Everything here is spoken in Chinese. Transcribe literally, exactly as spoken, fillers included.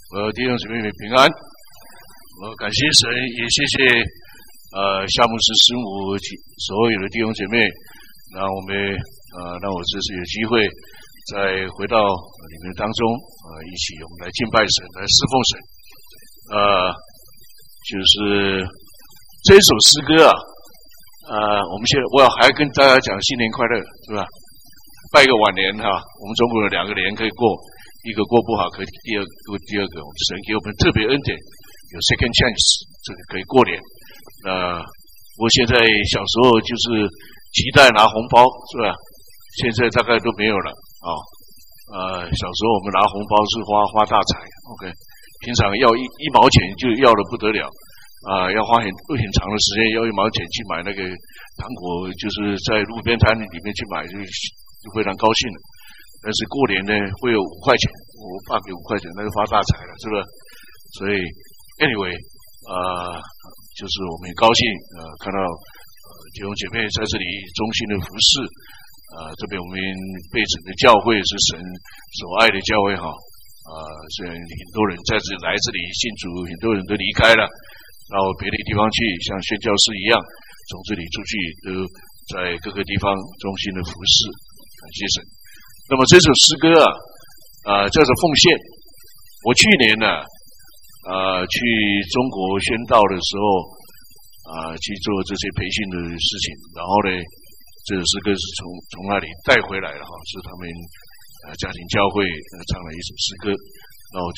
呃，弟兄姊妹们平安。我感谢神，也谢谢呃夏牧师师母所有的弟兄姐妹，让我们呃让我这次有机会再回到你们当中，呃一起我们来敬拜神，来侍奉神。呃，就是这一首诗歌啊，呃，我们现在我要还跟大家讲新年快乐，是吧？拜个晚年哈，我们中国有两个年可以过。一个过不好，可以第二个第二个，神给我们特别恩典，有 second chance， 这个可以过年。呃，我现在小时候就是期待拿红包，是吧？现在大概都没有了啊、哦。呃，小时候我们拿红包是花花大财 ，OK， 平常要一一毛钱就要的不得了啊、呃，要花很很长的时间，要一毛钱去买那个糖果，就是在路边摊里面去买，就就非常高兴了。但是过年呢，会有五块钱，我爸给五块钱，那就发大财了，是不是？所以 ，anyway， 呃，就是我们很高兴，呃，看到呃弟兄姐妹在这里衷心的服侍，呃，这边我们被整个教会是神所爱的教会哈，呃，虽然很多人在这里来这里信主，很多人都离开了，到别的地方去，像宣教士一样，从这里出去都在各个地方衷心的服侍，感谢神。那么这首诗歌啊，啊、呃、叫做奉献。我去年呢，啊、呃、去中国宣道的时候，啊、呃、去做这些培训的事情，然后呢，这首诗歌是从从那里带回来的哈，是他们呃家庭教会呃唱了一首诗歌，然后